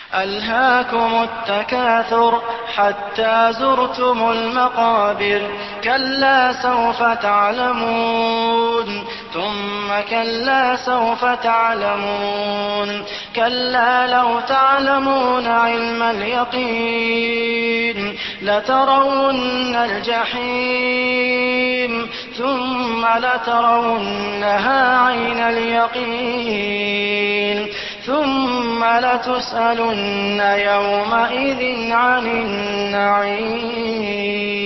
ألهاكم التكاثر حتى زرتم المقابر كلا سوف تعلمون ثم كلا سوف تعلمون كلا لو تعلمون علم اليقين لترون الجحيم ثم لترونها عين اليقين ثم لتسألن يومئذ عن النعيم.